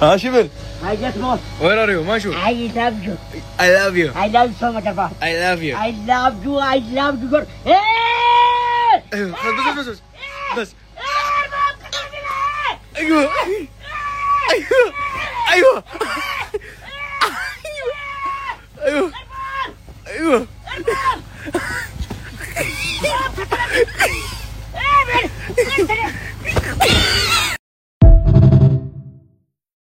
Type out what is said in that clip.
Shimon, I just want. where are you? Mashu. I love you. I love you. I love you so much, Abba. I love you. I love you. I love you. God. Hey! بس بس Hey! ايوه ايوه ايوه